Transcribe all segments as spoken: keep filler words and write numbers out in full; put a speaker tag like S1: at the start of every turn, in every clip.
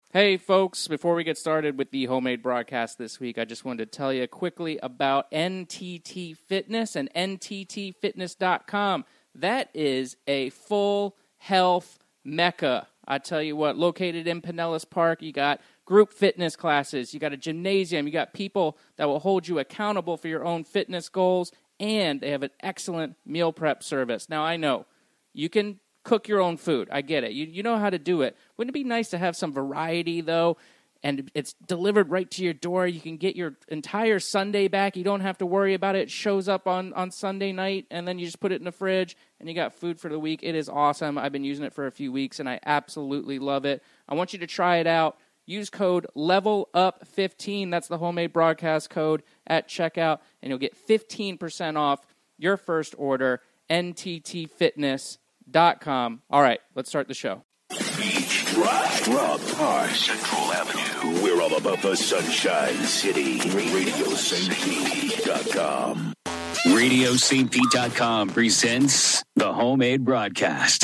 S1: Hey, folks, before we get started with the homemade broadcast this week, I just wanted to tell you quickly about N T T Fitness and N T T fitness dot com. That is a full health mecca. I tell you what, located in Pinellas Park, you got group fitness classes, you got a gymnasium, you got people that will hold you accountable for your own fitness goals, and they have an excellent meal prep service. Now, I know you can cook your own food. I get it. You you know how to do it. Wouldn't it be nice to have some variety, though? And it's delivered right to your door. You can get your entire Sunday back. You don't have to worry about it. It shows up on, on Sunday night, and then you just put it in the fridge, and you got food for the week. It is awesome. I've been using it for a few weeks, and I absolutely love it. I want you to try it out. Use code level up fifteen. That's the homemade broadcast code at checkout, and you'll get fifteen percent off your first order, N T T fitness dot com. All right, let's start the show.
S2: Beach, Rock, Rock Park, Central Avenue. We're all about the Sunshine City. Radio Saint Pete dot com.
S3: Radio Saint Pete dot com presents the homemade broadcast.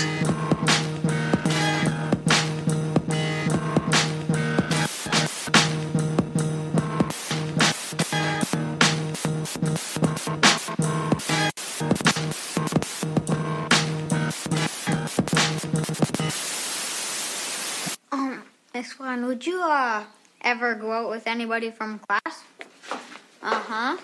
S4: Miss Juan, would you uh ever go out with anybody from class? Uh-huh.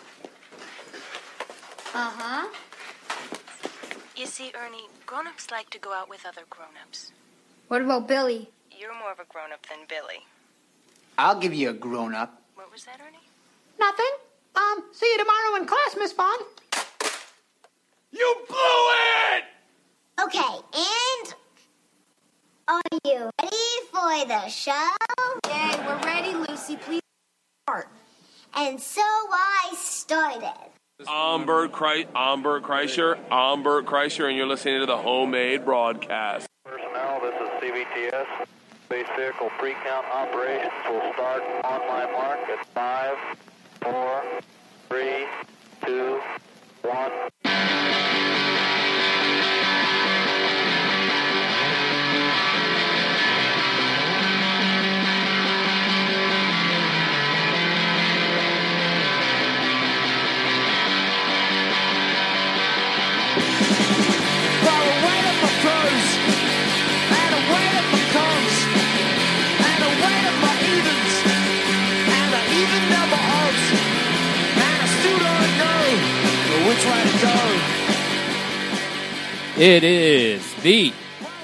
S4: Uh-huh.
S5: You see, Ernie, grown-ups like to go out with other grown-ups.
S4: What about Billy?
S5: You're more of a grown-up than Billy.
S6: I'll give you a grown-up.
S5: What was that, Ernie?
S6: Nothing. Um, see you tomorrow in class, Miss Vaughn.
S2: You blew it!
S7: Okay, and are you ready for the show?
S8: Okay, we're ready, Lucy. Please start.
S7: And so I started.
S9: I'm Bert, Kreis- I'm Bert Kreischer. I'm Bert Kreischer, and you're listening to the homemade broadcast.
S10: Personnel, this is C B T S. Space vehicle pre-count operations will start on my mark at five, four, three, two, one.
S1: Which way to go? It is the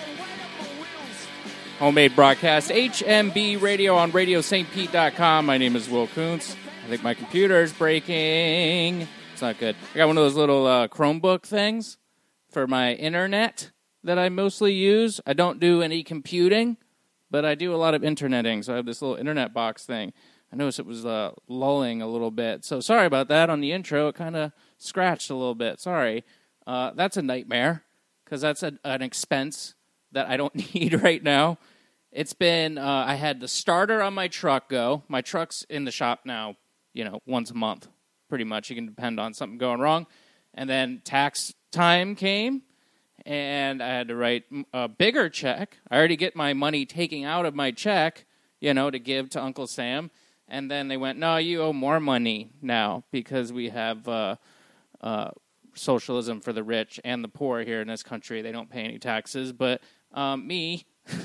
S1: homemade broadcast, H M B Radio on Radio Saint Pete dot com. My name is Will Kuntz. I think my computer is breaking. It's not good. I got one of those little uh, Chromebook things for my internet that I mostly use. I don't do any computing, but I do a lot of interneting, so I have this little internet box thing. I noticed it was uh, lulling a little bit. So sorry about that on the intro. It kind of scratched a little bit. Sorry. Uh, that's a nightmare because that's a, an expense that I don't need right now. It's been, uh, I had the starter on my truck go. My truck's in the shop now, you know, once a month, pretty much. You can depend on something going wrong. And then tax time came, and I had to write a bigger check. I already get my money taken out of my check, you know, to give to Uncle Sam. And then they went, no, you owe more money now because we have uh, uh, socialism for the rich and the poor here in this country. They don't pay any taxes. But um, me,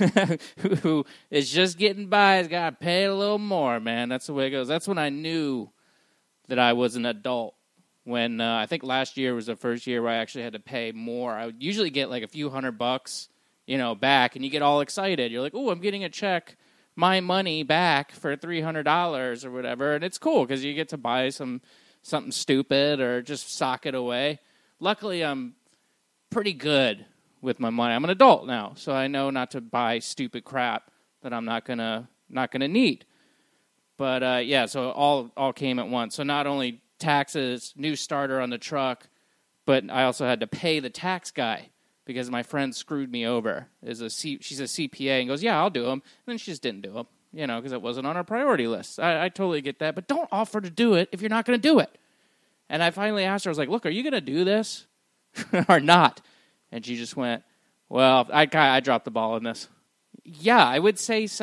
S1: who is just getting by, has got to pay a little more, man. That's the way it goes. That's when I knew that I was an adult. When uh, I think last year was the first year where I actually had to pay more. I would usually get like a few hundred bucks, you know, back, and you get all excited. You're like, oh, I'm getting a check. My money back for three hundred dollars or whatever, and it's cool because you get to buy some something stupid or just sock it away. Luckily, I'm pretty good with my money. I'm an adult now, so I know not to buy stupid crap that I'm not gonna not gonna need. But uh, yeah, so all all came at once. So not only taxes, new starter on the truck, but I also had to pay the tax guy. Because my friend screwed me over. Is a C, she's a C P A and goes, yeah, I'll do them. And then she just didn't do them, you know, because it wasn't on our priority list. I, I totally get that. But don't offer to do it if you're not going to do it. And I finally asked her, I was like, look, are you going to do this or not? And she just went, well, I, I dropped the ball on this. Yeah, I would say so.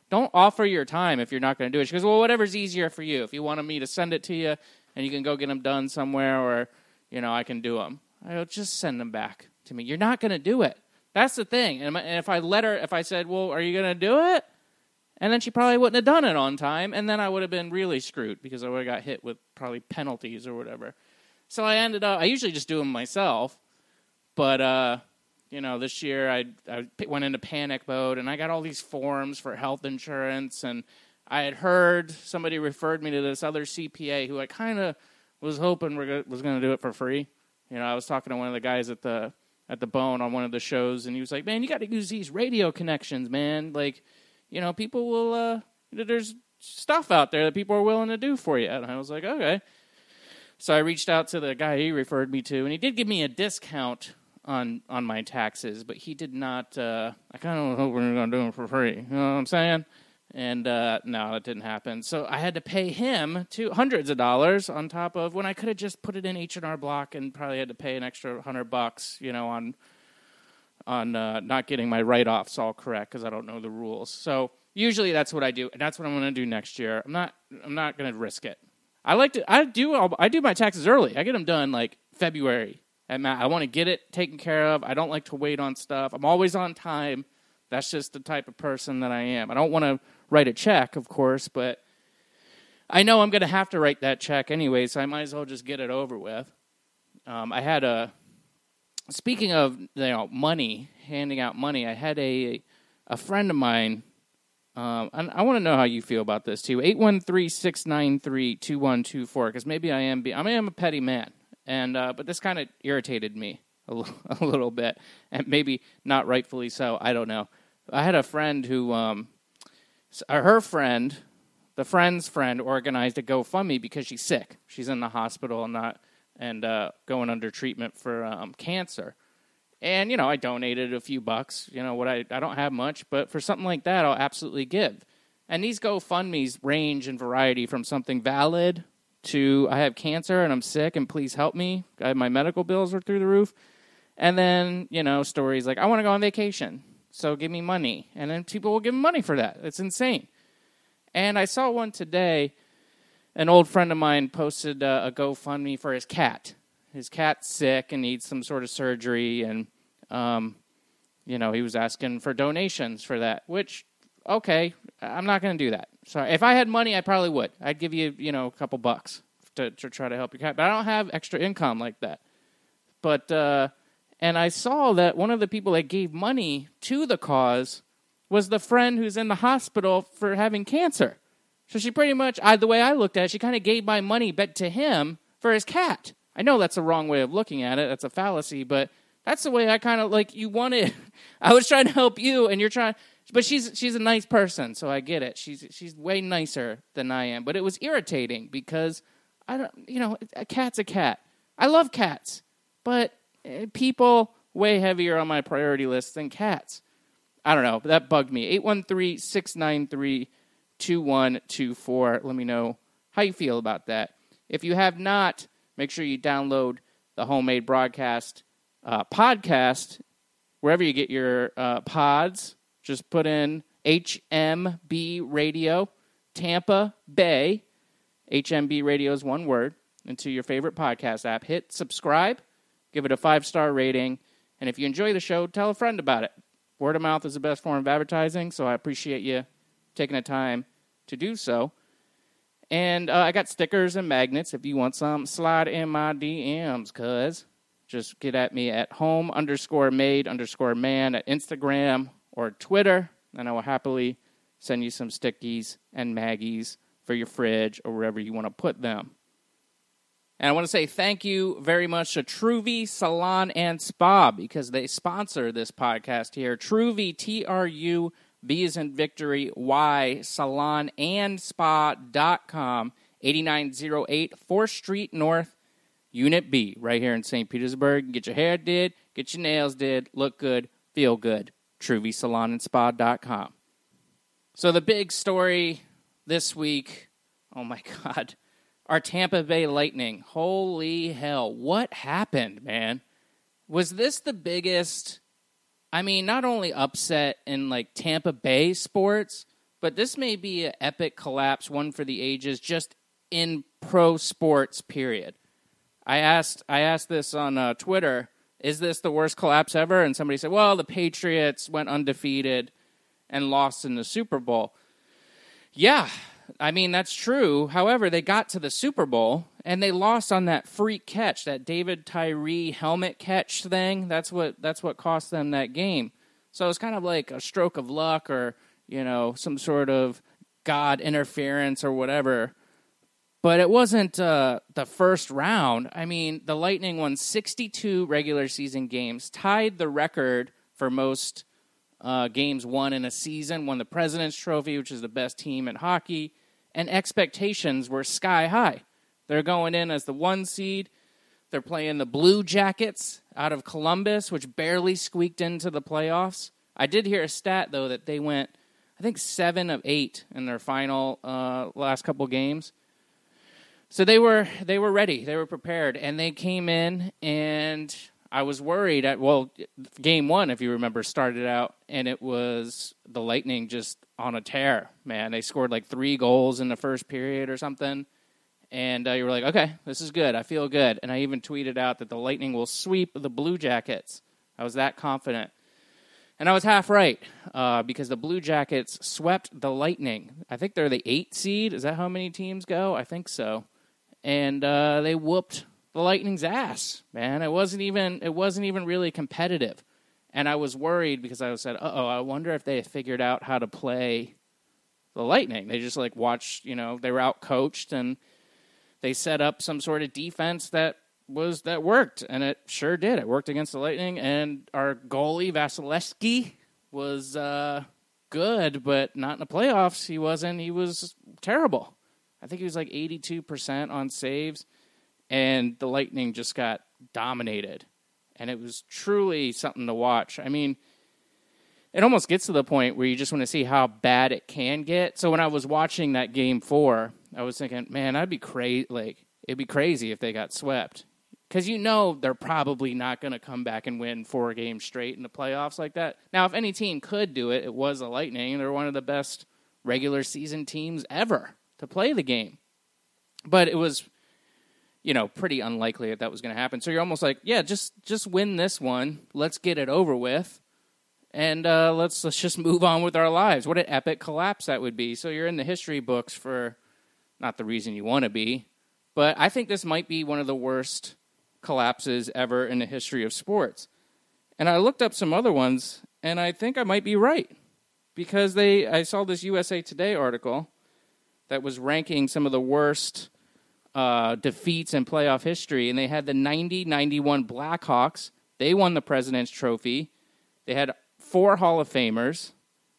S1: don't offer your time if you're not going to do it. She goes, well, whatever's easier for you. If you wanted me to send it to you and you can go get them done somewhere, or, you know, I can do them. I go, just send them back to me. You're not going to do it. That's the thing. And if I let her, if I said, well, are you going to do it? And then she probably wouldn't have done it on time, and then I would have been really screwed because I would have got hit with probably penalties or whatever. So I ended up, I usually just do them myself, but, uh, you know, this year I, I went into panic mode, and I got all these forms for health insurance, and I had heard somebody referred me to this other C P A who I kind of was hoping were, was going to do it for free. You know, I was talking to one of the guys at the at the Bone on one of the shows, and he was like, man, you got to use these radio connections, man. Like, you know, people will, uh, there's stuff out there that people are willing to do for you. And I was like, okay. So I reached out to the guy he referred me to, and he did give me a discount on, on my taxes, but he did not, uh, I kind of hope we're going to do it for free. You know what I'm saying? And, uh, no, that didn't happen. So I had to pay him two hundreds of dollars on top of when I could have just put it in H and R Block and probably had to pay an extra hundred bucks, you know, on, on uh, not getting my write-offs all correct because I don't know the rules. So usually that's what I do, and that's what I'm going to do next year. I'm not I'm not going to risk it. I like to I do I do my taxes early. I get them done like February. And I want to get it taken care of. I don't like to wait on stuff. I'm always on time. That's just the type of person that I am. I don't want to write a check, of course, but I know I'm going to have to write that check anyway, so I might as well just get it over with. Um, I had a Speaking of, you know, money, handing out money, I had a a friend of mine, um, and I want to know how you feel about this too. eight one three, six nine three, two one two four, because maybe I am, be, I am a petty man, and uh, but this kind of irritated me a, l- a little bit, and maybe not rightfully so. I don't know. I had a friend who, um, her friend, the friend's friend, organized a GoFundMe because she's sick. She's in the hospital and not. and uh, going under treatment for um, cancer. And, you know, I donated a few bucks. You know, what I, I don't have much, but for something like that, I'll absolutely give. And these GoFundMes range in variety from something valid to I have cancer and I'm sick and please help me. I, my medical bills are through the roof. And then, you know, stories like I want to go on vacation, so give me money. And then people will give me money for that. It's insane. And I saw one today. An old friend of mine posted uh, a GoFundMe for his cat. His cat's sick and needs some sort of surgery, and, um, you know, he was asking for donations for that, which, okay, I'm not going to do that. So if I had money, I probably would. I'd give you, you know, a couple bucks to, to try to help your cat, but I don't have extra income like that. But, uh, and I saw that one of the people that gave money to the cause was the friend who's in the hospital for having cancer. So she pretty much, I, the way I looked at it, she kind of gave my money back to him for his cat. I know that's the wrong way of looking at it. That's a fallacy, but that's the way I kind of, like, you wanted. I was trying to help you, and you're trying, but she's she's a nice person, so I get it. She's she's way nicer than I am. But it was irritating because, I don't, you know, a cat's a cat. I love cats, but people way heavier on my priority list than cats. I don't know. That bugged me. eight one three, six nine three, two one two four. Let me know how you feel about that. If you have not, make sure you download the Homemade Broadcast uh, podcast wherever you get your uh, pods. Just put in H M B Radio, Tampa Bay. H M B Radio is one word, into your favorite podcast app. Hit subscribe, give it a five-star rating, and if you enjoy the show, tell a friend about it. Word of mouth is the best form of advertising, so I appreciate you taking the time to do so. And uh, I got stickers and magnets. If you want some, slide in my D Ms, cuz. Just get at me at home underscore made underscore man at Instagram or Twitter, and I will happily send you some stickies and maggies for your fridge or wherever you want to put them. And I want to say thank you very much to Truvy Salon and Spa because they sponsor this podcast here. Truvy, T R U V as in victory, Y, salon and spa dot com, eighty-nine oh eight fourth Street North, Unit B, right here in Saint Petersburg. Get your hair did, get your nails did, look good, feel good. Truvy Salon and Spa dot com. So the big story this week, oh my God, our Tampa Bay Lightning. Holy hell, what happened, man? Was this the biggest, I mean, not only upset in like Tampa Bay sports, but this may be an epic collapse, one for the ages, just in pro sports, period. I asked I asked this on uh, Twitter, is this the worst collapse ever? And somebody said, well, the Patriots went undefeated and lost in the Super Bowl. Yeah, I mean, that's true. However, they got to the Super Bowl, and they lost on that freak catch, that David Tyree helmet catch thing. That's what that's what cost them that game. So it's kind of like a stroke of luck or, you know, some sort of God interference or whatever. But it wasn't uh, the first round. I mean, the Lightning won sixty-two regular season games, tied the record for most uh, games won in a season, won the President's Trophy, which is the best team in hockey, and expectations were sky high. They're going in as the one seed. They're playing the Blue Jackets out of Columbus, which barely squeaked into the playoffs. I did hear a stat, though, that they went, I think, seven of eight in their final uh, last couple games. So they were they were ready. They were prepared. And they came in, and I was worried. At Well, game one, if you remember, started out, and it was the Lightning just on a tear, man. They scored like three goals in the first period or something. And uh, you were like, okay, this is good. I feel good. And I even tweeted out that the Lightning will sweep the Blue Jackets. I was that confident. And I was half right uh, because the Blue Jackets swept the Lightning. I think they're the eighth seed. Is that how many teams go? I think so. And uh, they whooped the Lightning's ass, man. It wasn't even it wasn't even really competitive. And I was worried because I said, uh-oh, I wonder if they figured out how to play the Lightning. They just, like, watched, you know, they were out-coached, and they set up some sort of defense that was that worked, and it sure did. It worked against the Lightning, and our goalie, Vasilevsky, was uh, good, but not in the playoffs. He wasn't. He was terrible. I think he was like eighty-two percent on saves, and the Lightning just got dominated, and it was truly something to watch. I mean, it almost gets to the point where you just want to see how bad it can get. So when I was watching that game four, I was thinking, man, I'd be crazy. Like, it'd be crazy if they got swept, because you know they're probably not going to come back and win four games straight in the playoffs like that. Now, if any team could do it, it was the Lightning. They're one of the best regular season teams ever to play the game. But it was, you know, pretty unlikely that that was going to happen. So you're almost like, yeah, just just win this one. Let's get it over with. And uh, let's let's just move on with our lives. What an epic collapse that would be. So you're in the history books for not the reason you want to be. But I think this might be one of the worst collapses ever in the history of sports. And I looked up some other ones, and I think I might be right. Because they, I saw this U S A Today article that was ranking some of the worst uh, defeats in playoff history, and they had the ninety ninety-one Blackhawks. They won the President's Trophy. They had four Hall of Famers,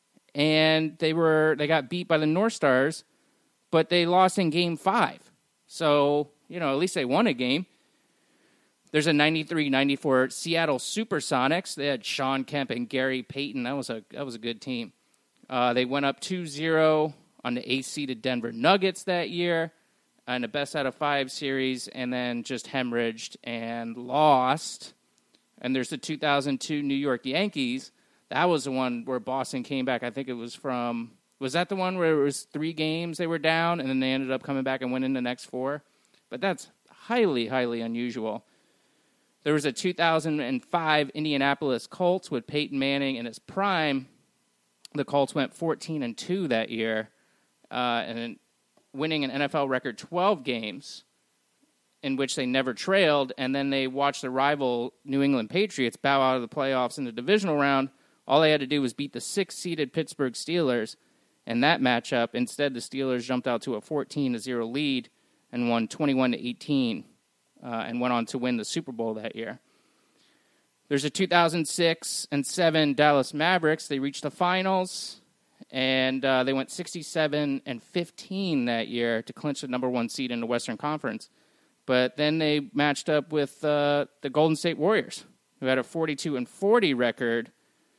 S1: and they were they got beat by the North Stars, but they lost in Game Five. So, you know, at least they won a game. There's a ninety-three ninety-four Seattle Supersonics. They had Sean Kemp and Gary Payton. That was a that was a good team. Uh, they went up two zero on the eighth-seeded Denver Nuggets that year in a best-out-of-five series, and then just hemorrhaged and lost. And there's the two thousand two New York Yankees. That was the one where Boston came back. I think it was from, was that the one where it was three games they were down, and then they ended up coming back and winning the next four? But that's highly, highly unusual. There was a two thousand five Indianapolis Colts with Peyton Manning in his prime. The Colts went fourteen and two that year, uh, and winning an N F L record twelve games, in which they never trailed, and then they watched the rival New England Patriots bow out of the playoffs in the divisional round. All they had to do was beat the sixth-seeded Pittsburgh Steelers in that matchup. Instead, the Steelers jumped out to a fourteen to zero lead and won twenty-one to eighteen, uh, and went on to win the Super Bowl that year. There's a two thousand six and seven Dallas Mavericks. They reached the finals, and uh, they went sixty-seven and fifteen that year to clinch the number one seed in the Western Conference. But then they matched up with uh, the Golden State Warriors, who had a forty-two and forty record,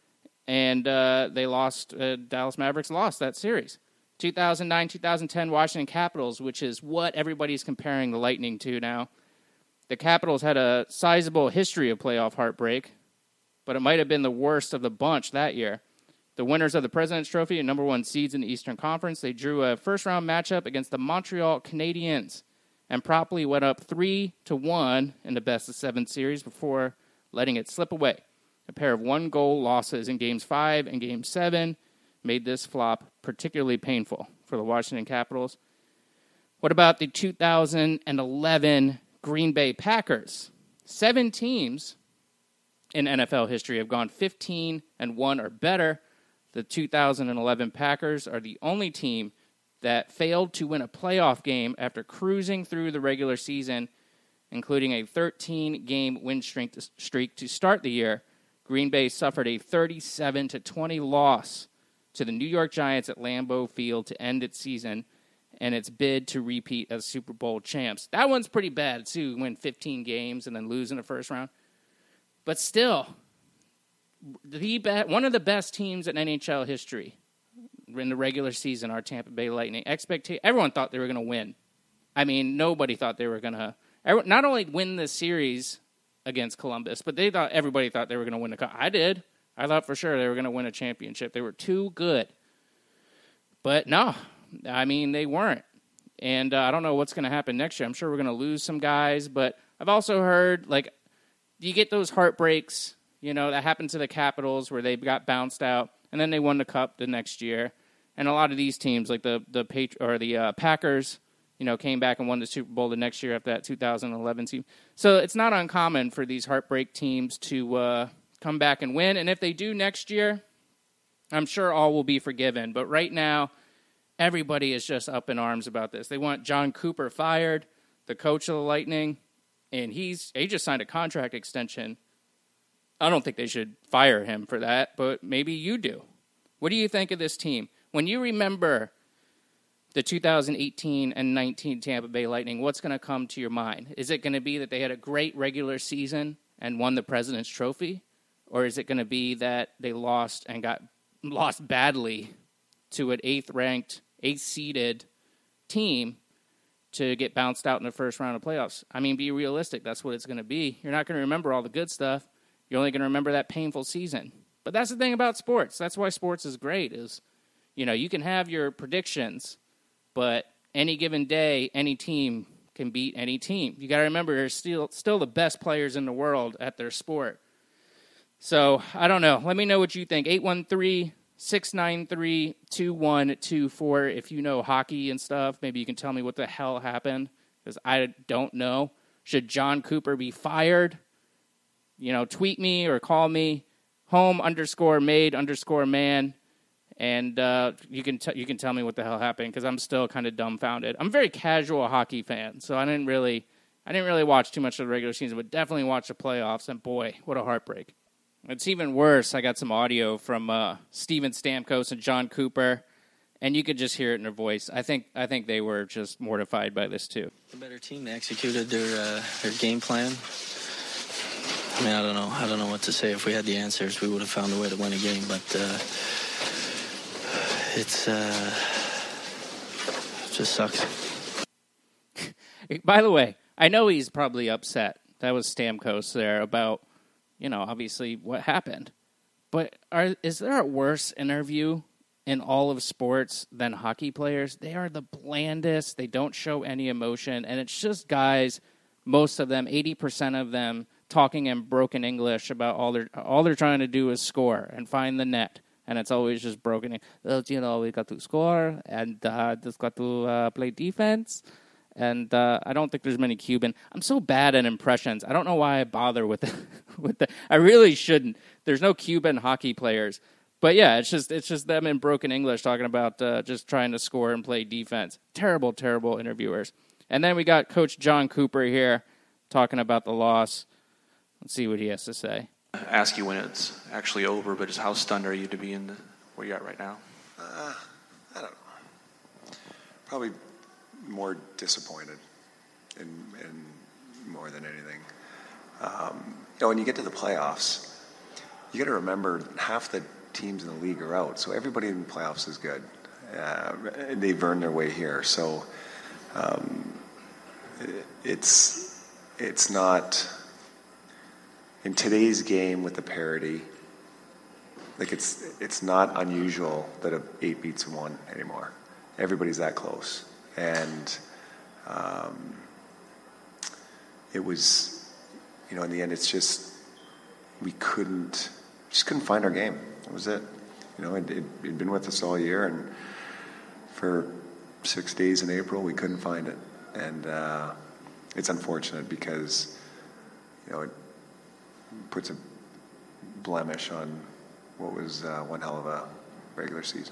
S1: and uh, they lost. Uh, Dallas Mavericks lost that series. two thousand nine two thousand ten Washington Capitals, which is what everybody's comparing the Lightning to now. The Capitals had a sizable history of playoff heartbreak, but it might have been the worst of the bunch that year. The winners of the President's Trophy and number one seeds in the Eastern Conference, they drew a first-round matchup against the Montreal Canadiens and promptly went up three to one in the best-of-seven series before letting it slip away. A pair of one-goal losses in Games five and Game seven made this flop particularly painful for the Washington Capitals. What about the two thousand eleven Green Bay Packers? Seven teams in N F L history have gone fifteen and one or better. The two thousand eleven Packers are the only team that failed to win a playoff game after cruising through the regular season, including a thirteen-game win streak to, streak to start the year. Green Bay suffered a thirty-seven to twenty loss to the New York Giants at Lambeau Field to end its season and its bid to repeat as Super Bowl champs. That one's pretty bad, too, win fifteen games and then lose in the first round. But still, the be- one of the best teams in N H L history in the regular season are Tampa Bay Lightning. Expecta- everyone thought they were going to win. I mean, nobody thought they were going to not only win the series against Columbus, but they thought everybody thought they were going to win the cup. I did. I thought for sure they were going to win a championship. They were too good. But no, I mean, they weren't. And uh, I don't know what's going to happen next year. I'm sure we're going to lose some guys, but I've also heard, like, you get those heartbreaks, you know, that happened to the Capitals where they got bounced out, and then they won the cup the next year. And a lot of these teams, like the the Patri- or the uh, Packers, you know, came back and won the Super Bowl the next year after that two thousand eleven team. So it's not uncommon for these heartbreak teams to uh, come back and win. And if they do next year, I'm sure all will be forgiven. But right now, everybody is just up in arms about this. They want John Cooper fired, the coach of the Lightning, and he's he just signed a contract extension. I don't think they should fire him for that, but maybe you do. What do you think of this team? When you remember the two thousand eighteen and nineteen Tampa Bay Lightning, what's going to come to your mind? Is it going to be that they had a great regular season and won the President's Trophy? Or is it going to be that they lost and got lost badly to an eighth-ranked, eighth-seeded team to get bounced out in the first round of playoffs? I mean, be realistic. That's what it's going to be. You're not going to remember all the good stuff. You're only going to remember that painful season. But that's the thing about sports. That's why sports is great is, you know, you can have your predictions, but any given day, any team can beat any team. You got to remember, they're still still the best players in the world at their sport. So, I don't know. Let me know what you think. eight one three, six nine three, two one two four. If you know hockey and stuff, maybe you can tell me what the hell happened, because I don't know. Should John Cooper be fired? You know, tweet me or call me, home underscore made underscore man. And uh, you can t- you can tell me what the hell happened, because I'm still kind of dumbfounded. I'm a very casual hockey fan, so I didn't really I didn't really watch too much of the regular season, but definitely watch the playoffs. And boy, what a heartbreak! It's even worse. I got some audio from uh, Steven Stamkos and John Cooper, and you could just hear it in their voice. I think I think they were just mortified by this too.
S11: The better team, they executed their uh, their game plan. I mean, I don't know. I don't know what to say. If we had the answers, we would have found a way to win a game, but. Uh, It's, uh, it just sucks.
S1: By the way, I know he's probably upset. That was Stamkos there about, you know, obviously what happened. But are, is there a worse interview in all of sports than hockey players? They are the blandest. They don't show any emotion. And it's just guys, most of them, eighty percent of them, talking in broken English about all they're, all they're trying to do is score and find the net. And it's always just broken. Well, you know, we got to score, and uh, just got to uh, play defense. And uh, I don't think there's many Cuban. I'm so bad at impressions. I don't know why I bother with the, with the. I really shouldn't. There's no Cuban hockey players, but yeah, it's just it's just them in broken English talking about uh, just trying to score and play defense. Terrible, terrible interviewers. And then we got Coach John Cooper here talking about the loss. Let's see what he has to say.
S12: Ask you when it's actually over, but just how stunned are you to be in the, where you're at right now?
S13: Uh, I don't know. Probably more disappointed, in, in more than anything. Um, you know, when you get to the playoffs, you got to remember half the teams in the league are out, so everybody in the playoffs is good. Uh, they've earned their way here, so um, it's it's not. In today's game with the parity, Like it's it's not unusual that a eight beats a one anymore. Everybody's that close, and um, it was, you know, in the end, it's just we couldn't just couldn't find our game. That was it. You know, it, it, it'd been with us all year, and for six days in April, we couldn't find it, and uh, it's unfortunate because, you know, it puts a blemish on what was uh, one hell of a regular season.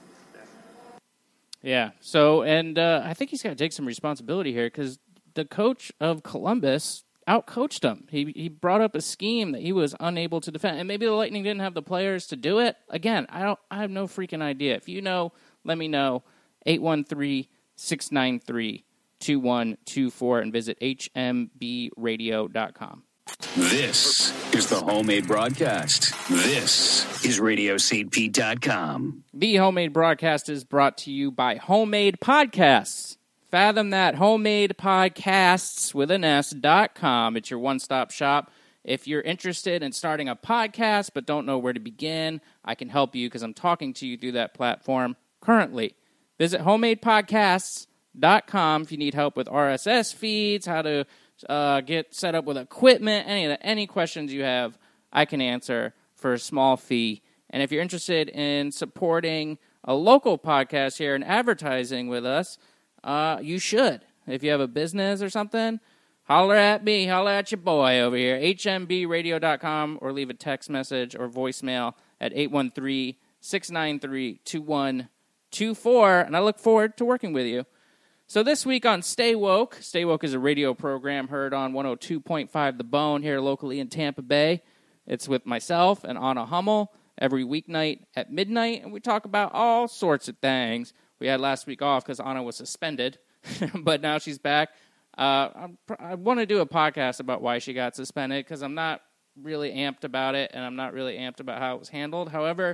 S1: Yeah. So, and uh, I think he's got to take some responsibility here because the coach of Columbus outcoached him. He he brought up a scheme that he was unable to defend, and maybe the Lightning didn't have the players to do it. Again, I don't. I have no freaking idea. If you know, let me know. eight one three, six nine three, two one two four and visit h m b radio dot com.
S3: This is the Homemade Broadcast. This is radio saint pete dot com.
S1: The Homemade Broadcast is brought to you by Homemade Podcasts. Fathom that. Homemade Podcasts with an S dot com. It's your one-stop shop. If you're interested in starting a podcast but don't know where to begin, I can help you because I'm talking to you through that platform currently. Visit homemade podcasts dot com if you need help with R S S feeds, how to uh, get set up with equipment, any of the, any questions you have, I can answer for a small fee. And if you're interested in supporting a local podcast here and advertising with us, uh, you should. If you have a business or something, holler at me, holler at your boy over here, h m b radio dot com, or leave a text message or voicemail at eight one three, six nine three, two one two four, and I look forward to working with you. So this week on Stay Woke, Stay Woke is a radio program heard on one oh two point five The Bone here locally in Tampa Bay. It's with myself and Anna Hummel every weeknight at midnight, and we talk about all sorts of things. We had last week off because Anna was suspended, but now she's back. Uh, I'm, I want to do a podcast about why she got suspended because I'm not really amped about it, and I'm not really amped about how it was handled. However,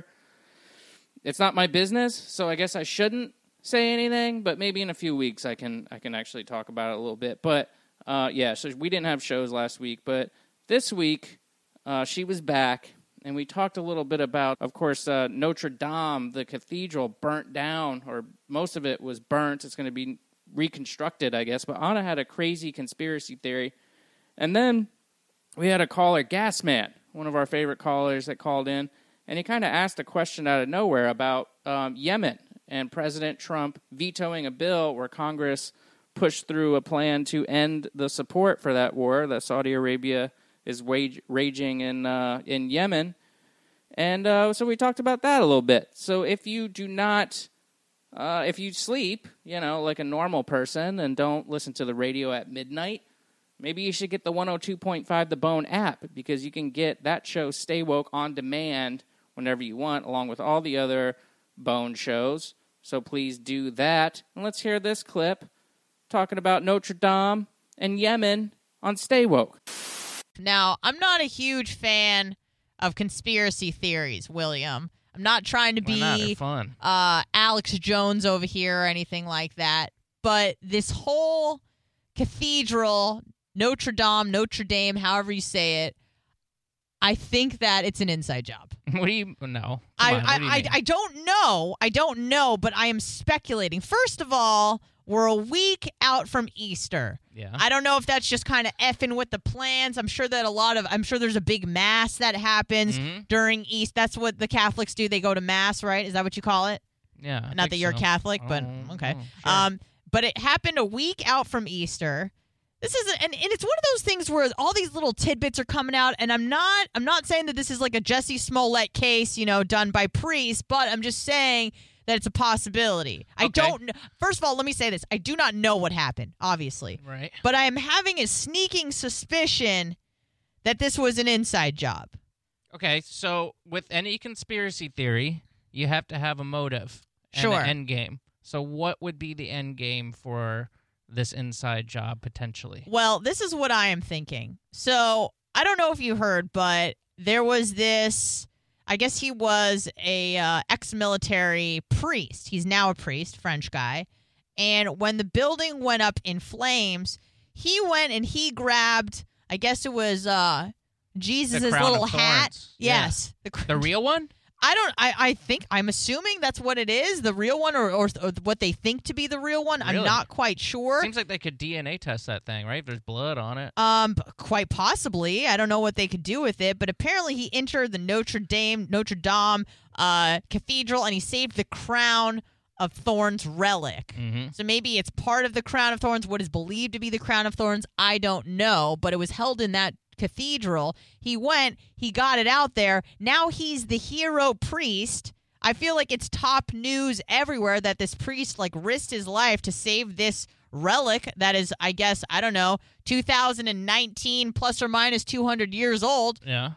S1: it's not my business, so I guess I shouldn't say anything, but maybe in a few weeks I can I can actually talk about it a little bit. But, uh, yeah, so we didn't have shows last week, but this week uh, she was back, and we talked a little bit about, of course, uh, Notre Dame, the cathedral, burnt down, or most of it was burnt. It's going to be reconstructed, I guess, but Anna had a crazy conspiracy theory. And then we had a caller, Gasman, one of our favorite callers that called in, and he kind of asked a question out of nowhere about um, Yemen and President Trump vetoing a bill where Congress pushed through a plan to end the support for that war that Saudi Arabia is wage, raging in uh, in Yemen. And uh, so we talked about that a little bit. So if you do not, uh, if you sleep, you know, like a normal person and don't listen to the radio at midnight, maybe you should get the one oh two point five The Bone app because you can get that show Stay Woke on demand whenever you want, along with all the other Bone shows. So please do that. And let's hear this clip talking about Notre Dame and Yemen on Stay Woke.
S14: Now, I'm not a huge fan of conspiracy theories, William. I'm not trying to
S1: Why not? They're
S14: be
S1: fun.
S14: Uh, Alex Jones over here or anything like that. But this whole cathedral, Notre Dame, Notre Dame, however you say it, I think that it's an inside job.
S1: What do you no?
S14: I,
S1: on,
S14: I,
S1: do you
S14: I,
S1: mean?
S14: I don't know. I don't know, but I am speculating. First of all, we're a week out from Easter.
S1: Yeah.
S14: I don't know if that's just kind of effing with the plans. I'm sure that a lot of, I'm sure there's a big mass that happens
S1: Mm-hmm.
S14: during East. That's what the Catholics do. They go to mass, right? Is that what you call it?
S1: Yeah. I
S14: Not
S1: think
S14: that you're
S1: so.
S14: a Catholic, but
S1: Oh,
S14: okay.
S1: oh, sure.
S14: Um, but it happened a week out from Easter. This is, a, and, and it's one of those things where all these little tidbits are coming out, and I'm not, I'm not saying that this is like a Jussie Smollett case, you know, done by priests, but I'm just saying that it's a possibility. I
S1: Okay.
S14: don't, kn- first of all, let me say this. I do not know what happened, obviously.
S1: Right.
S14: But I am having a sneaking suspicion that this was an inside job.
S1: Okay, so with any conspiracy theory, you have to have a motive and
S14: Sure.
S1: an end game. So what would be the end game for this inside job potentially?
S14: Well, this is what I am thinking. So I don't know if you heard, but there was this, I guess he was a uh, ex-military priest. He's now a priest, French guy. And when the building went up in flames, he went and he grabbed, I guess it was uh, Jesus'
S1: The crown of
S14: little hat.
S1: thorns.
S14: Yes.
S1: Yeah. The real one?
S14: I don't. I, I think I'm assuming that's what it is, the real one, or, or, or what they think to be the real one.
S1: Really?
S14: I'm not quite sure.
S1: Seems like they could D N A test that thing, right? If there's blood on it.
S14: Um, quite possibly. I don't know what they could do with it, but apparently he entered the Notre Dame Notre Dame uh, Cathedral and he saved the crown of thorns relic.
S1: Mm-hmm.
S14: So maybe it's part of the crown of thorns. What is believed to be the crown of thorns, I don't know, but it was held in that cathedral. He went, he got it out there. Now he's the hero priest. I feel like it's top news everywhere that this priest like risked his life to save this relic that is, I guess, I don't know, two thousand nineteen plus or minus two hundred years old.
S1: Yeah.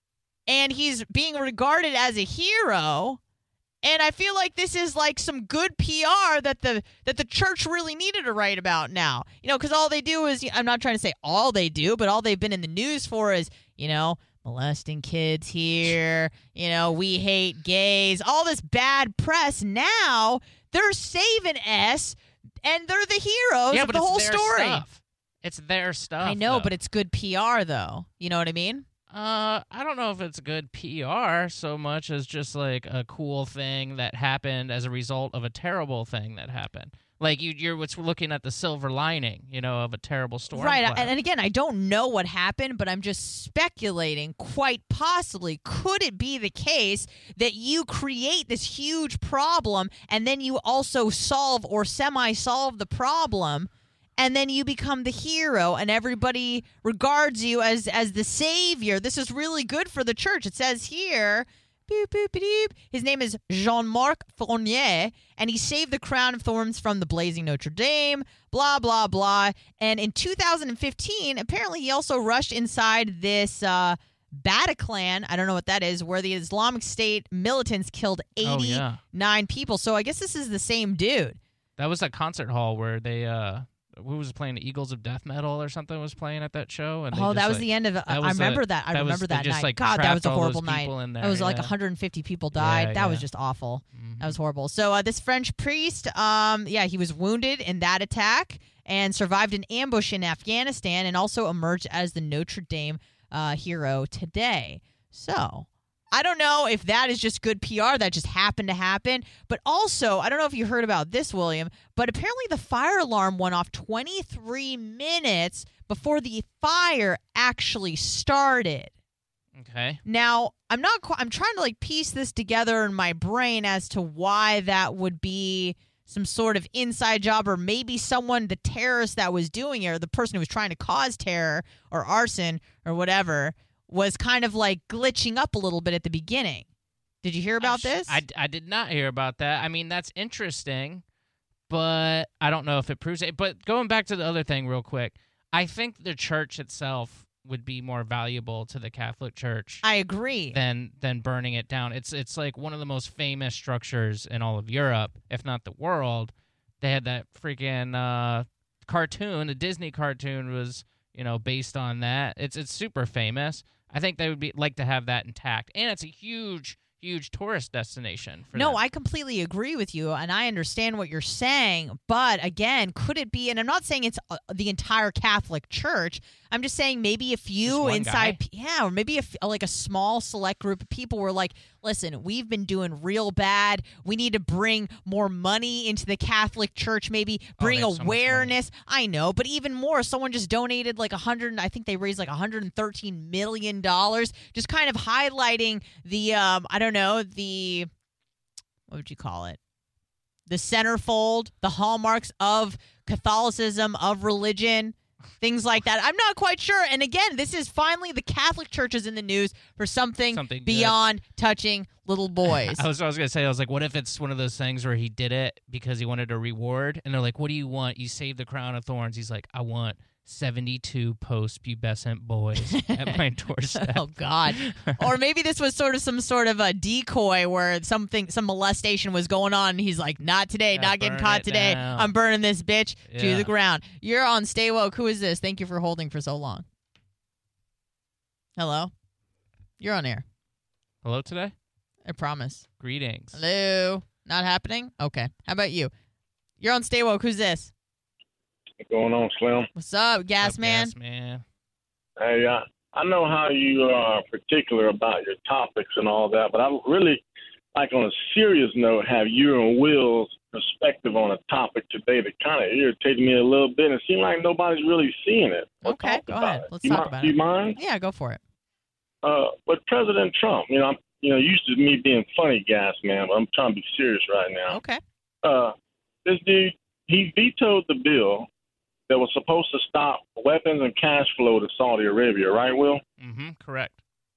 S14: And he's being regarded as a hero. And I feel like this is like some good P R that the that the church really needed to write about now. You know, because all they do is, I'm not trying to say all they do, but all they've been in the news for is, you know, molesting kids here, you know, we hate gays, all this bad press. Now they're saving us and they're the heroes
S1: yeah,
S14: of
S1: but
S14: the
S1: it's
S14: whole
S1: their
S14: story.
S1: Stuff. It's their stuff.
S14: I know,
S1: though.
S14: but it's good P R though. You know what I mean?
S1: Uh, I don't know if it's good P R so much as just like a cool thing that happened as a result of a terrible thing that happened. Like you, you're what's looking at the silver lining, you know, of a terrible storm.
S14: Right,
S1: cloud.
S14: and, and again, I don't know what happened, but I'm just speculating. Quite possibly, could it be the case that you create this huge problem and then you also solve or semi-solve the problem? And then you become the hero, and everybody regards you as as the savior. This is really good for the church. It says here, boop, boop, boop, his name is Jean-Marc Fournier, and he saved the crown of thorns from the blazing Notre Dame, blah, blah, blah. And in two thousand fifteen, apparently he also rushed inside this uh, Bataclan, I don't know what that is, where the Islamic State militants killed eighty-nine
S1: oh, yeah.
S14: people. So I guess this is the same dude.
S1: That was a concert hall where they... uh Who was playing? The Eagles of Death Metal or something was playing at that show. And they
S14: oh,
S1: just,
S14: that was
S1: like,
S14: the end of it. I remember
S1: a,
S14: that. I
S1: that
S14: remember
S1: was,
S14: that
S1: just,
S14: night.
S1: Like,
S14: God, that was a
S1: all those
S14: horrible night.
S1: in there,
S14: It was like
S1: yeah.
S14: one hundred fifty people died.
S1: Yeah,
S14: that
S1: yeah.
S14: was just awful.
S1: Mm-hmm.
S14: That was horrible. So uh, this French priest, um, yeah, he was wounded in that attack and survived an ambush in Afghanistan and also emerged as the Notre Dame uh, hero today. So I don't know if that is just good P R that just happened to happen, but also, I don't know if you heard about this, William, but apparently the fire alarm went off twenty-three minutes before the fire actually started.
S1: Okay.
S14: Now, I'm not qu- I'm trying to like piece this together in my brain as to why that would be some sort of inside job, or maybe someone, the terrorist that was doing it, or the person who was trying to cause terror or arson or whatever, was kind of like glitching up a little bit at the beginning. Did you hear about
S1: sh-
S14: this?
S1: I, I did not hear about that. I mean, that's interesting, but I don't know if it proves it. But going back to the other thing real quick, I think the church itself would be more valuable to the Catholic Church.
S14: I agree.
S1: Than than burning it down. It's it's like one of the most famous structures in all of Europe, if not the world. They had that freaking uh, cartoon, the Disney cartoon was, you know, based on that. It's it's super famous. I think they would be like to have that intact, and it's a huge, huge tourist destination. For
S14: no,
S1: them.
S14: I completely agree with you, and I understand what you're saying. But again, could it be? And I'm not saying it's uh, the entire Catholic Church. I'm just saying maybe a few inside,
S1: guy.
S14: yeah, or maybe a, like a small select group of people were like, "Listen, we've been doing real bad. We need to bring more money into the Catholic Church. Maybe bring
S1: oh,
S14: awareness." So I know, but even more, someone just donated like a hundred. I think they raised like one hundred thirteen million dollars, just kind of highlighting the, um, I don't know, the, what would you call it? The centerfold, the hallmarks of Catholicism, of religion. Things like that. I'm not quite sure. And again, this is finally the Catholic Church is in the news for something,
S1: something
S14: beyond touching little boys.
S1: I was I was gonna say I was like, what if it's one of those things where he did it because he wanted a reward, and they're like, what do you want? You saved the crown of thorns. He's like, I want seventy-two post-pubescent boys at my doorstep.
S14: Oh God! Or maybe this was sort of some sort of a decoy where something, some molestation was going on, and he's like, "Not today,
S1: Yeah,
S14: not getting
S1: burn
S14: caught
S1: it
S14: today.
S1: down."
S14: I'm burning this bitch to
S1: Yeah.
S14: the ground." You're on Stay Woke. Who is this? Thank you for holding for so long. Hello, you're on air.
S1: Hello today.
S14: I promise.
S1: Greetings.
S14: Hello. Not happening. Okay. How about you? You're on Stay Woke. Who's this?
S15: What's going on, Slim?
S14: What's up, Gas
S1: What's up,
S14: Man?
S1: Gas Man.
S15: Hey, uh, I know how you are particular about your topics and all that, but I really like on a serious note, have you and Will's perspective on a topic today that kind of irritated me a little bit. And it seemed like nobody's really seeing it. Or
S14: Okay, go
S15: about
S14: ahead.
S15: It.
S14: Let's
S15: you
S14: talk
S15: mi-
S14: about
S15: do
S14: it.
S15: you mind?
S14: Yeah, go for it.
S15: Uh, but President Trump, you know, I'm, you know, used to me being funny gas man, but I'm trying to be serious right now.
S14: Okay.
S15: Uh, this dude, he vetoed the bill that was supposed to stop weapons and cash flow to Saudi Arabia, right, Will?
S1: Mm-hmm. Correct.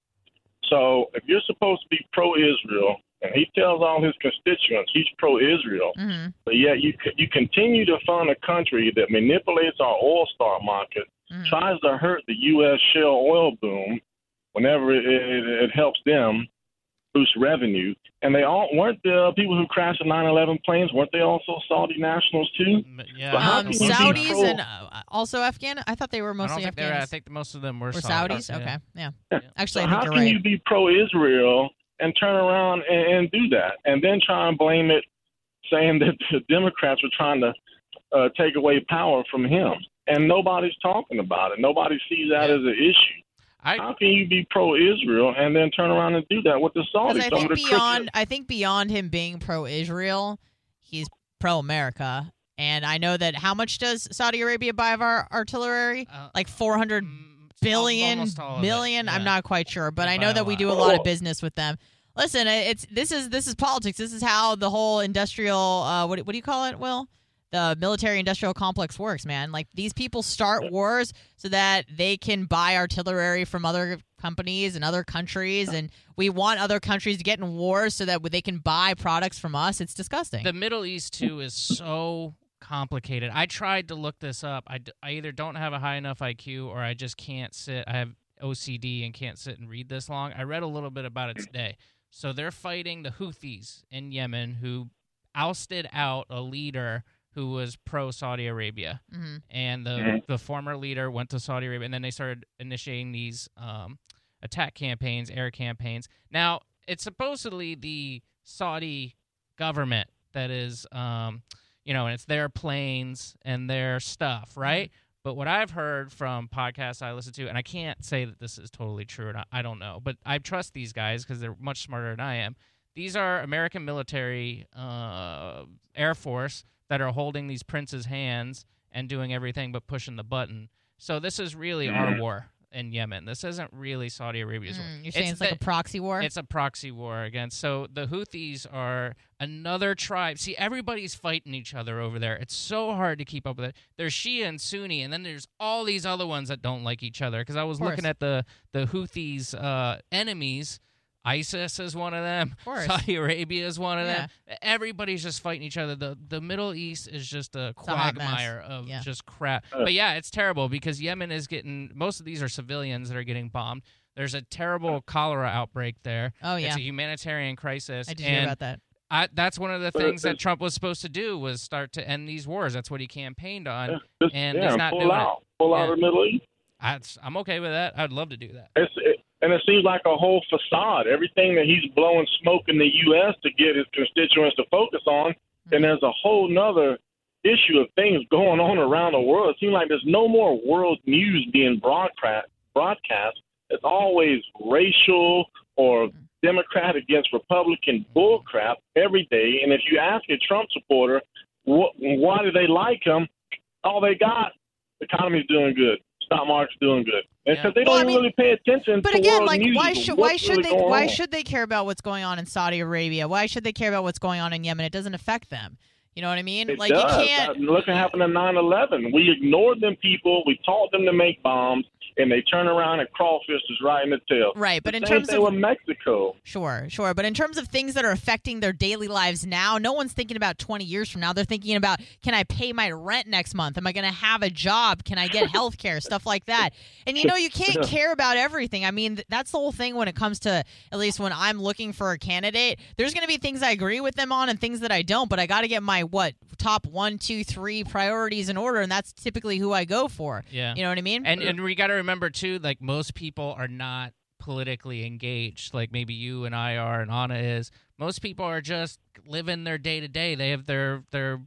S15: So if you're supposed to be pro-Israel, and he tells all his constituents he's pro-Israel,
S14: mm-hmm.
S15: but yet you you continue to fund a country that manipulates our oil stock market,
S14: mm-hmm.
S15: tries to hurt the U S shale oil boom whenever it, it, it helps them boost revenue. And they all weren't the people who crashed the nine eleven planes, weren't they also Saudi nationals too?
S1: Yeah.
S15: So how
S14: Um,
S15: can you be
S14: Saudis
S15: pro-
S14: and uh, also Afghan. I thought they were
S1: I don't
S14: mostly
S1: think they were. I
S14: Afghans.
S1: think most of them were,
S14: Were
S1: Saudis.
S14: Saudis? Okay, yeah.
S15: Yeah.
S14: Actually,
S15: So
S14: I think
S15: how
S14: you're
S15: can
S14: right.
S15: you be pro-Israel and turn around and, and do that, and then try and blame it, saying that the Democrats were trying to uh, take away power from him, and nobody's talking about it. Nobody sees that
S1: Yeah.
S15: as an issue.
S1: I,
S15: How can you be pro-Israel and then turn around and do that with the Saudis?
S14: Because I
S15: Some
S14: think
S15: of the
S14: beyond,
S15: Christians-
S14: I think beyond him being pro-Israel, he's pro-America. And I know that how much does Saudi Arabia buy of our artillery?
S1: Uh,
S14: like four hundred billion,
S1: almost all of it,
S14: million.
S1: yeah.
S14: I'm not quite sure, but
S1: They
S14: I
S1: buy
S14: know
S1: a
S14: that we
S1: lot.
S14: do a lot of business with them. Listen, it's this is this is politics. This is how the whole industrial uh, what what do you call it, Will? The military-industrial complex works, man. Like, these people start wars so that they can buy artillery from other companies and other countries, and we want other countries to get in wars so that they can buy products from us. It's disgusting.
S1: The Middle East, too, is so complicated. I tried to look this up. I, d- I either don't have a high enough I Q or I just can't sit. I have O C D and can't sit and read this long. I read a little bit about it today. So they're fighting the Houthis in Yemen, who ousted out a leader who was pro-Saudi Arabia.
S14: Mm-hmm.
S1: And the
S15: Mhm.
S1: the former leader went to Saudi Arabia, and then they started initiating these um, attack campaigns, air campaigns. Now, it's supposedly the Saudi government that is, um, you know, and it's their planes and their stuff, right? But what I've heard from podcasts I listen to, and I can't say that this is totally true, and I, I don't know, but I trust these guys because they're much smarter than I am. These are American military, uh, Air Force, that are holding these princes' hands and doing everything but pushing the button. So this is really our war in Yemen. This isn't really Saudi Arabia's war.
S14: Mm, you're saying it's, like
S1: the-
S14: a proxy war?
S1: It's a proxy war against. So the Houthis are another tribe. See, everybody's fighting each other over there. It's so hard to keep up with it. There's Shia and Sunni, and then there's all these other ones that don't like each other. Because I was
S14: Of course.
S1: looking at the, the Houthis' uh, enemies. ISIS is one of them.
S14: Of course.
S1: Saudi Arabia is one of
S14: Yeah.
S1: them. Everybody's just fighting each other. The the Middle East is just a
S14: It's a hot mess.
S1: quagmire of
S14: Yeah.
S1: just crap. But yeah, it's terrible because Yemen is getting, most of these are civilians that are getting bombed. There's a terrible cholera outbreak there.
S14: Oh, yeah.
S1: It's a humanitarian crisis.
S14: I did
S1: and
S14: hear about that.
S1: I, that's one of the
S15: But
S1: things that
S15: it's-
S1: Trump was supposed to do was start to end these wars. That's what he campaigned on,
S15: Yeah, just-
S1: and
S15: yeah,
S1: he's not
S15: pull
S1: doing
S15: out,
S1: it.
S15: pull
S1: Yeah.
S15: out of the Middle East.
S1: I, I'm okay with that. I'd love to do that.
S15: It's, it, and it seems like a whole facade. Everything that he's blowing smoke in the U S to get his constituents to focus on, and there's a whole nother issue of things going on around the world. It seems like there's no more world news being broadcast. Broadcast. It's always racial or Democrat against Republican bullcrap every day. And if you ask a Trump supporter wh- why do they like him, all they got, the economy's doing good, stock market's doing good, because
S1: Yeah.
S15: they don't
S14: Well, I
S15: even
S14: mean,
S15: really pay attention
S14: But
S15: to
S14: again,
S15: world
S14: like,
S15: news.
S14: why should why
S15: What's
S14: should
S15: really
S14: they
S15: going
S14: why
S15: on?
S14: should they care about what's going on in Saudi Arabia? Why should they care about what's going on in Yemen? It doesn't affect them. You know what I mean?
S15: It
S14: like
S15: does.
S14: you can't.
S15: Uh, Look what happened in nine eleven. We ignored them people. We taught them to make bombs, and they turn around and crawfish is right in the tail.
S14: Right, but
S15: the
S14: in
S15: same
S14: terms
S15: thing
S14: of-
S15: with Mexico.
S14: Sure, sure. But in terms of things that are affecting their daily lives now, no one's thinking about twenty years from now. They're thinking about, can I pay my rent next month? Am I going to have a job? Can I get health care? Stuff like that. And, you know, you can't
S15: Yeah.
S14: care about everything. I mean, th- that's the whole thing when it comes to, at least when I'm looking for a candidate, there's going to be things I agree with them on and things that I don't, but I got to get my, what, top one, two, three priorities in order, and that's typically who I go for.
S1: Yeah.
S14: You know what I mean?
S1: And and we got to remember too, like most people are not politically engaged, like maybe you and I are, and Anna is. Most people are just living their day to day. They have their their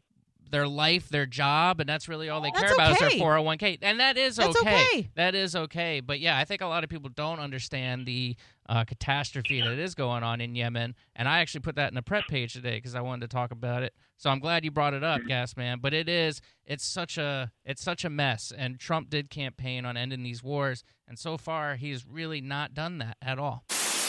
S1: their life, their job, and that's really all they
S14: That's
S1: care about is
S14: okay.
S1: their four oh one k. And that is
S14: That's
S1: okay.
S14: okay.
S1: That is okay. But yeah, I think a lot of people don't understand the uh, catastrophe that is going on in Yemen. And I actually put that in the prep page today because I wanted to talk about it. So I'm glad you brought it up, Gas Man. But it is, it's such a, it's such a mess. And Trump did campaign on ending these wars, and so far he's really not done that at all.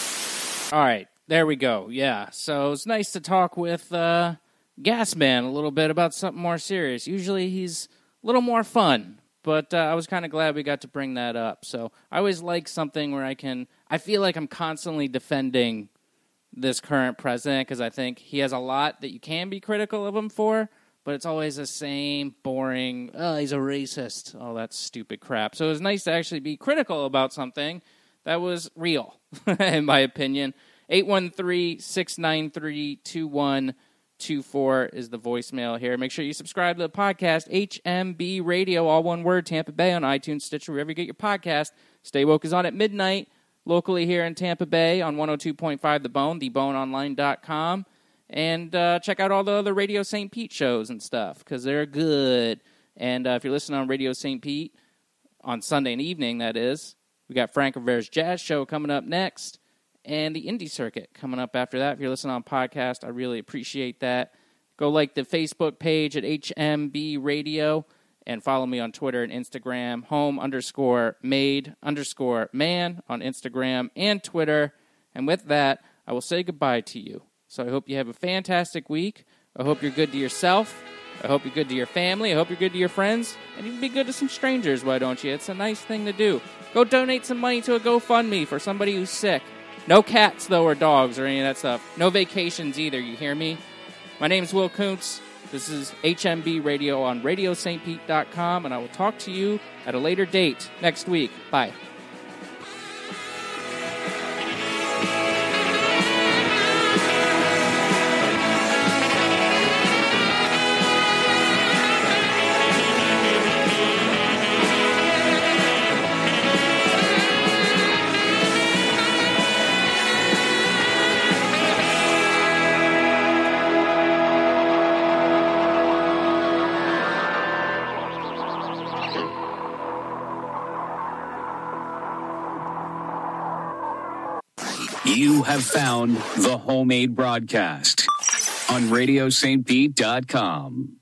S1: All right, there we go. Yeah, so it's nice to talk with uh, Gas Man a little bit about something more serious. Usually he's a little more fun, but uh, I was kind of glad we got to bring that up. So I always like something where I can, I feel like I'm constantly defending this current president because I think he has a lot that you can be critical of him for, but it's always the same boring, oh, he's a racist, all that stupid crap. So it was nice to actually be critical about something that was real, in my opinion. eight one three, six nine three, two one two four is the voicemail here. Make sure you subscribe to the podcast, H M B Radio, all one word, Tampa Bay, on iTunes, Stitcher, wherever you get your podcast. Stay Woke is on at midnight, locally here in Tampa Bay on one oh two point five The Bone, the bone online dot com. And uh, check out all the other Radio Saint Pete shows and stuff, because they're good. And uh, if you're listening on Radio Saint Pete, on Sunday evening, that is, we got Frank Rivera's Jazz Show coming up next, and the Indie Circuit coming up after that. If you're listening on podcast, I really appreciate that. Go like the Facebook page at H M B Radio, and follow me on Twitter and Instagram, home underscore made underscore man on Instagram and Twitter. And with that, I will say goodbye to you. So I hope you have a fantastic week. I hope you're good to yourself. I hope you're good to your family. I hope you're good to your friends. And even be good to some strangers, why don't you? It's a nice thing to do. Go donate some money to a GoFundMe for somebody who's sick. No cats, though, or dogs or any of that stuff. No vacations either, you hear me? My name's Will Kuntz. This is H M B Radio on radio saint pete dot com, and I will talk to you at a later date next week. Bye.
S3: You have found the Homemade Broadcast on radio saint pete dot com.